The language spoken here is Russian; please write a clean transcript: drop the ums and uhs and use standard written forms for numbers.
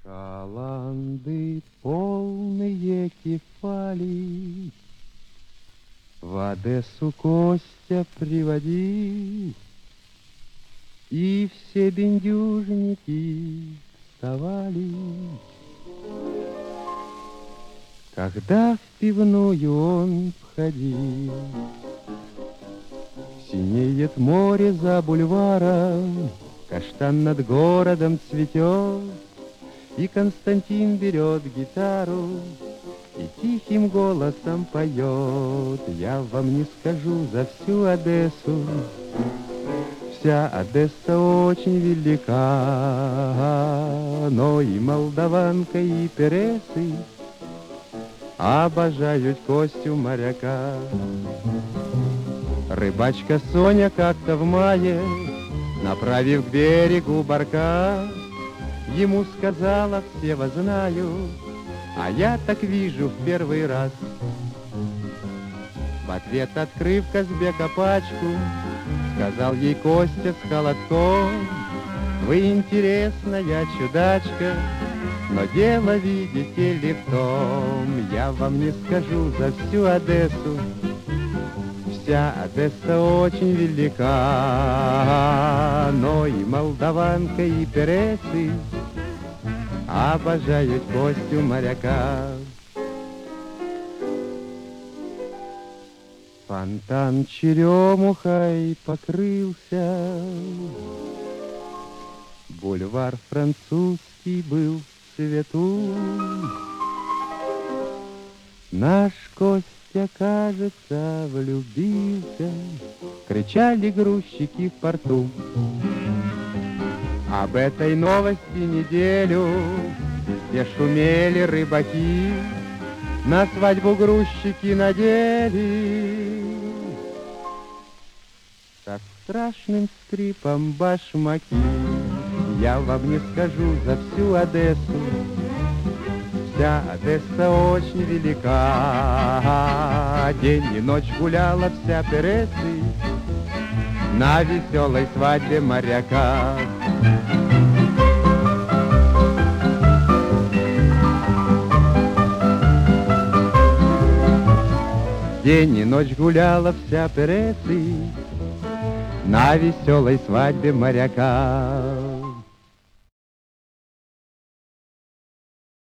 Шаланды полные кефали в Одессу Костя приводи, и все бендюжники вставали. Когда в пивную он входил, синеет море за бульваром, каштан над городом цветет, и Константин берет гитару и тихим голосом поет. Я вам не скажу за всю Одессу, вся Одесса очень велика, но и молдаванка, и пересы обожают Костю моряка. Рыбачка Соня как-то в мае, направив к берегу барка, ему сказала: все вас знаю, а я так вижу в первый раз. В ответ, открыв Казбека пачку, сказал ей Костя с холодком: вы интересная чудачка, но дело, видите ли, в том, я вам не скажу за всю Одессу, вся Одесса очень велика, но и молдаванка, и пересы обожают Костю моряка. Фонтан черемухой покрылся, бульвар французский был в цвету. Наш Костя, кажется, влюбился, кричали грузчики в порту. Об этой новости неделю везде шумели рыбаки, на свадьбу грузчики надели со страшным скрипом башмаки. Я вам не скажу за всю Одессу, вся Одесса очень велика, день и ночь гуляла вся Пересы на веселой свадьбе моряка. День и ночь гуляла вся Пересы на веселой свадьбе моряка.